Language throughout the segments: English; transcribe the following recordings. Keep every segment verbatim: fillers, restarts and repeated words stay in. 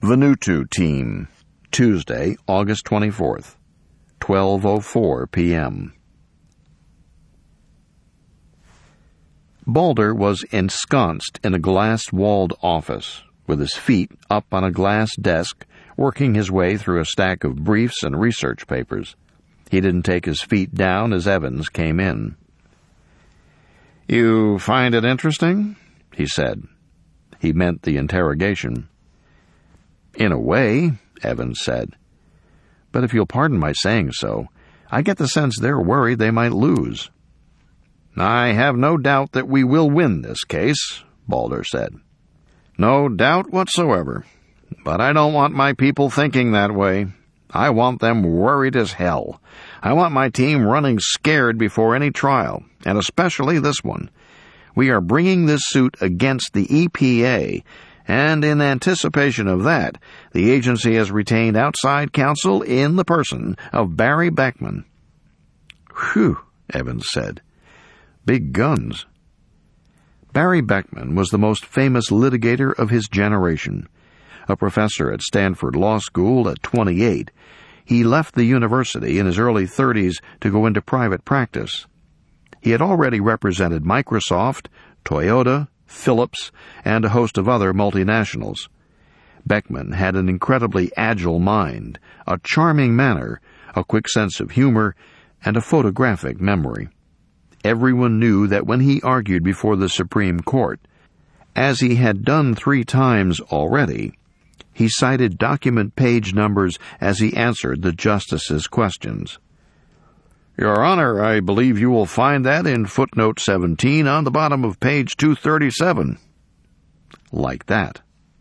Vanuatu Team, Tuesday, August twenty-fourth, twelve oh four p.m. Balder was ensconced in a glass-walled office, with his feet up on a glass desk, working his way through a stack of briefs and research papers. He didn't take his feet down as Evans came in. "You find it interesting?" he said. He meant the interrogation. "In a way," Evans said. "But if you'll pardon my saying so, I get the sense they're worried they might lose." "I have no doubt that we will win this case," Balder said. "No doubt whatsoever. But I don't want my people thinking that way. I want them worried as hell. I want my team running scared before any trial, and especially this one. We are bringing this suit against the E P A, and in anticipation of that, the agency has retained outside counsel in the person of Barry Beckman." "Whew," Evans said. "Big guns." Barry Beckman was the most famous litigator of his generation. A professor at Stanford Law School at twenty-eight, he left the university in his early thirties to go into private practice. He had already represented Microsoft, Toyota, Philips, and a host of other multinationals. Beckman had an incredibly agile mind, a charming manner, a quick sense of humor, and a photographic memory. Everyone knew that when he argued before the Supreme Court, as he had done three times already, he cited document page numbers as he answered the justices' questions. "Your Honor, I believe you will find that in footnote seventeen on the bottom of page two thirty-seven. Like that.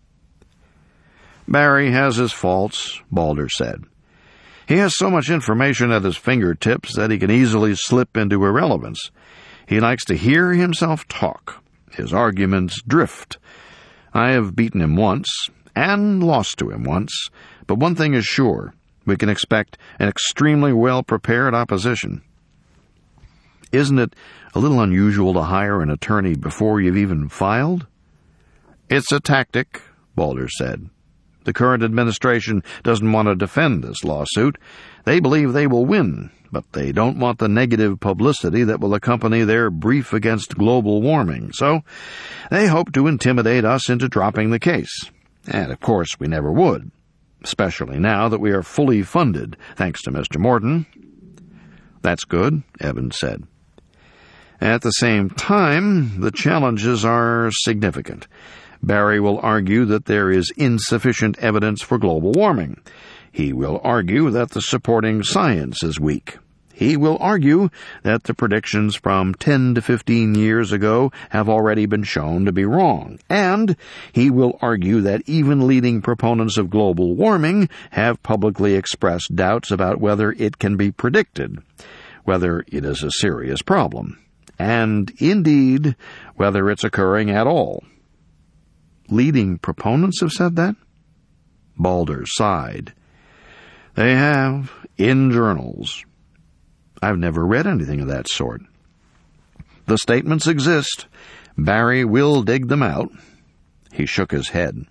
"Barry has his faults," Balder said. "He has so much information at his fingertips that he can easily slip into irrelevance. He likes to hear himself talk. His arguments drift. I have beaten him once, and lost to him once, but one thing is sure. We can expect an extremely well-prepared opposition." "Isn't it a little unusual to hire an attorney before you've even filed?" "It's a tactic," Balder said. "The current administration doesn't want to defend this lawsuit. They believe they will win, but they don't want the negative publicity that will accompany their brief against global warming, so they hope to intimidate us into dropping the case. And, of course, we never would, especially now that we are fully funded, thanks to Mister Morton." "That's good," Evans said. "At the same time, the challenges are significant. Barry will argue that there is insufficient evidence for global warming. He will argue that the supporting science is weak. He will argue that the predictions from ten to fifteen years ago have already been shown to be wrong. And he will argue that even leading proponents of global warming have publicly expressed doubts about whether it can be predicted, whether it is a serious problem, and, indeed, whether it's occurring at all." "Leading proponents have said that?" Balder sighed. "They have, in journals. I've never read anything of that sort." "The statements exist. Barry will dig them out." He shook his head.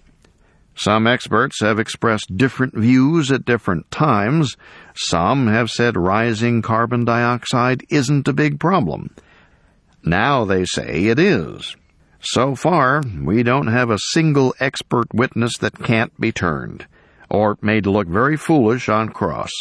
"Some experts have expressed different views at different times. Some have said rising carbon dioxide isn't a big problem. Now they say it is. So far, we don't have a single expert witness that can't be turned, or made to look very foolish on cross."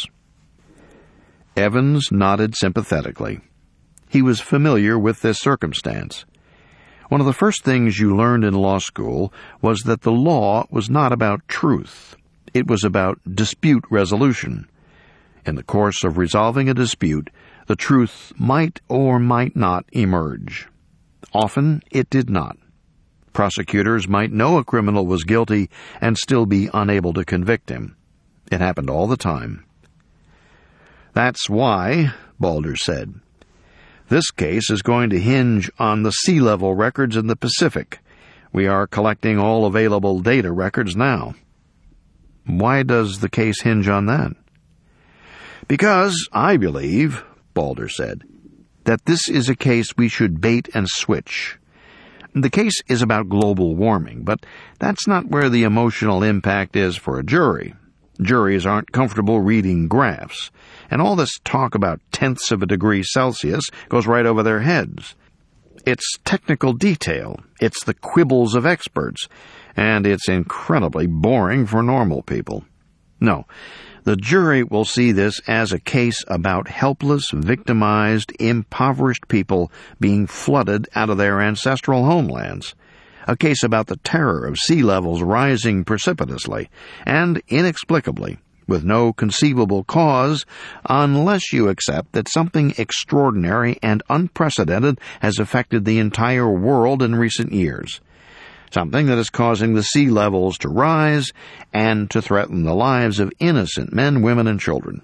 Evans nodded sympathetically. He was familiar with this circumstance. One of the first things you learned in law school was that the law was not about truth. It was about dispute resolution. In the course of resolving a dispute, the truth might or might not emerge. Often it did not. Prosecutors might know a criminal was guilty and still be unable to convict him. It happened all the time. "That's why," Balder said, "this case is going to hinge on the sea level records in the Pacific. We are collecting all available data records now." "Why does the case hinge on that?" "Because I believe," Balder said, "that this is a case we should bait and switch. The case is about global warming, but that's not where the emotional impact is for a jury. Juries aren't comfortable reading graphs, and all this talk about tenths of a degree Celsius goes right over their heads. It's technical detail, it's the quibbles of experts, and it's incredibly boring for normal people. No, the jury will see this as a case about helpless, victimized, impoverished people being flooded out of their ancestral homelands. A case about the terror of sea levels rising precipitously and inexplicably, with no conceivable cause, unless you accept that something extraordinary and unprecedented has affected the entire world in recent years. Something that is causing the sea levels to rise and to threaten the lives of innocent men, women, and children.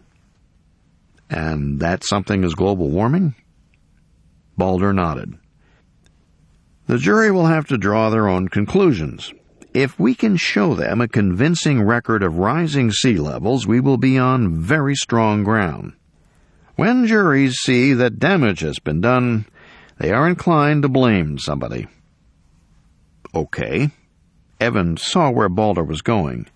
And that something is global warming? Balder nodded. The jury will have to draw their own conclusions. If we can show them a convincing record of rising sea levels, we will be on very strong ground. When juries see that damage has been done, they are inclined to blame somebody. Okay. Evans saw where Balder was going.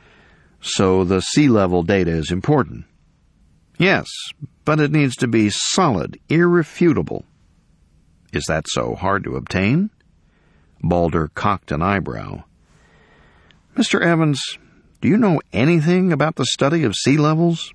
So the sea level data is important. Yes, but it needs to be solid, irrefutable. Is that so hard to obtain? Balder cocked an eyebrow. Mister Evans, do you know anything about the study of sea levels?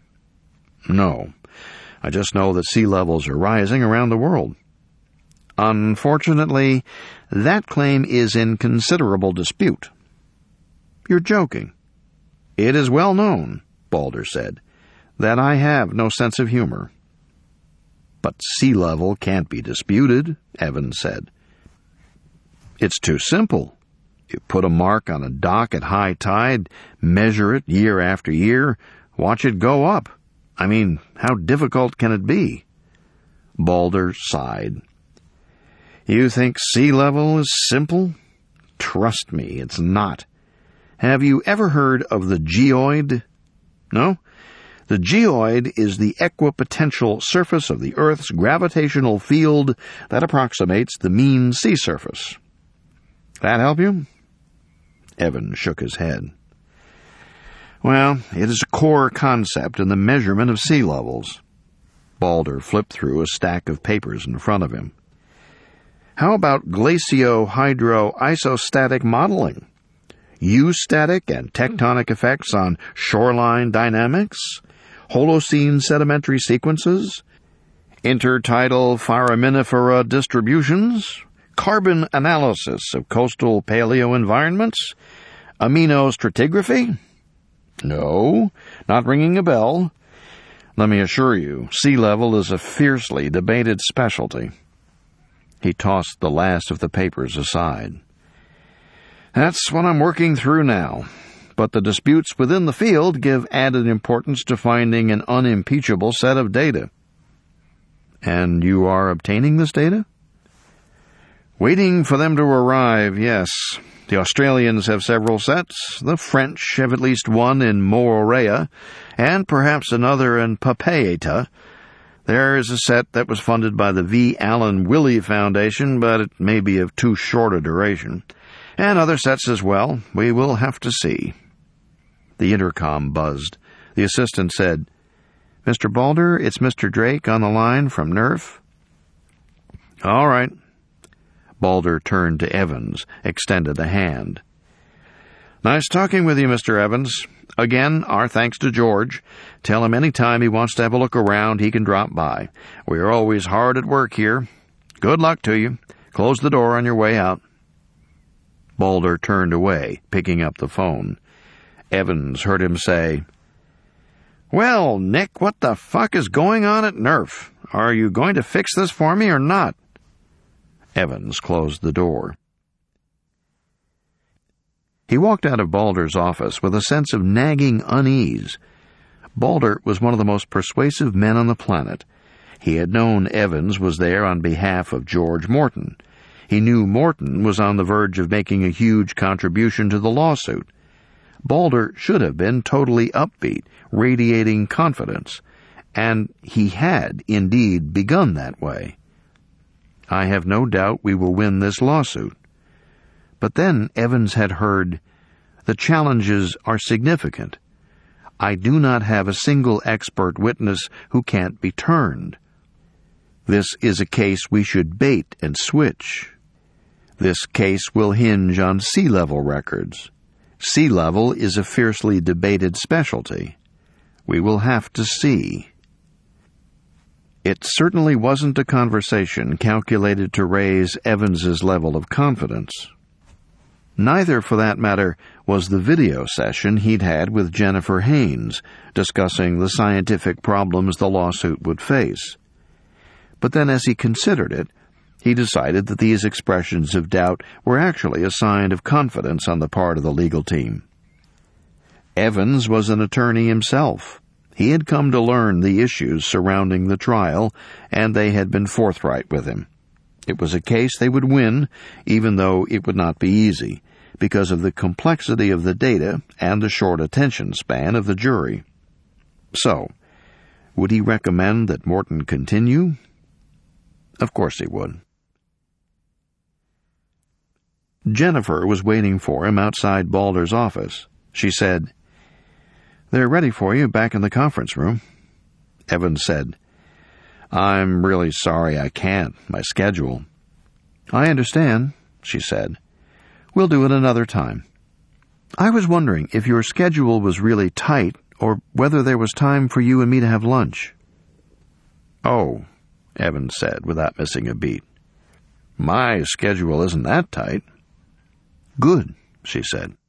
No. I just know that sea levels are rising around the world. Unfortunately, that claim is in considerable dispute. You're joking. It is well known, Balder said, that I have no sense of humor. But sea level can't be disputed, Evans said. It's too simple. You put a mark on a dock at high tide, measure it year after year, watch it go up. I mean, how difficult can it be? Balder sighed. You think sea level is simple? Trust me, it's not. Have you ever heard of the geoid? No? The geoid is the equipotential surface of the Earth's gravitational field that approximates the mean sea surface. That help you? Evans shook his head. Well, it is a core concept in the measurement of sea levels. Balder flipped through a stack of papers in front of him. How about glacio-hydro-isostatic modeling? Eustatic and tectonic effects on shoreline dynamics? Holocene sedimentary sequences? Intertidal foraminifera distributions? Carbon analysis of coastal paleoenvironments? Aminostratigraphy? No, not ringing a bell. Let me assure you, sea level is a fiercely debated specialty. He tossed the last of the papers aside. That's what I'm working through now, but the disputes within the field give added importance to finding an unimpeachable set of data. And you are obtaining this data? Waiting for them to arrive, yes. The Australians have several sets, the French have at least one in Moorea, and perhaps another in Papeete. There is a set that was funded by the V. Allen Willey Foundation, but it may be of too short a duration. And other sets as well. We will have to see. The intercom buzzed. The assistant said, Mister Balder, it's Mister Drake on the line from N E R F. All right. Balder turned to Evans, extended a hand. Nice talking with you, Mister Evans. Again, our thanks to George. Tell him any time he wants to have a look around, he can drop by. We are always hard at work here. Good luck to you. Close the door on your way out. Balder turned away, picking up the phone. Evans heard him say, Well, Nick, what the fuck is going on at N E R F? Are you going to fix this for me or not? Evans closed the door. He walked out of Balder's office with a sense of nagging unease. Balder was one of the most persuasive men on the planet. He had known Evans was there on behalf of George Morton. He knew Morton was on the verge of making a huge contribution to the lawsuit. Balder should have been totally upbeat, radiating confidence, and he had indeed begun that way. I have no doubt we will win this lawsuit." But then Evans had heard, "The challenges are significant. I do not have a single expert witness who can't be turned. This is a case we should bait and switch. This case will hinge on sea level records. Sea level is a fiercely debated specialty. We will have to see." It certainly wasn't a conversation calculated to raise Evans's level of confidence. Neither, for that matter, was the video session he'd had with Jennifer Haynes, discussing the scientific problems the lawsuit would face. But then, as he considered it, he decided that these expressions of doubt were actually a sign of confidence on the part of the legal team. Evans was an attorney himself. He had come to learn the issues surrounding the trial, and they had been forthright with him. It was a case they would win, even though it would not be easy, because of the complexity of the data and the short attention span of the jury. So, would he recommend that Morton continue? Of course he would. Jennifer was waiting for him outside Balder's office. She said, "They're ready for you back in the conference room." Evans said, "I'm really sorry I can't. My schedule." "I understand," she said. "We'll do it another time. I was wondering if your schedule was really tight or whether there was time for you and me to have lunch." "Oh," Evans said without missing a beat. "My schedule isn't that tight." "Good," she said.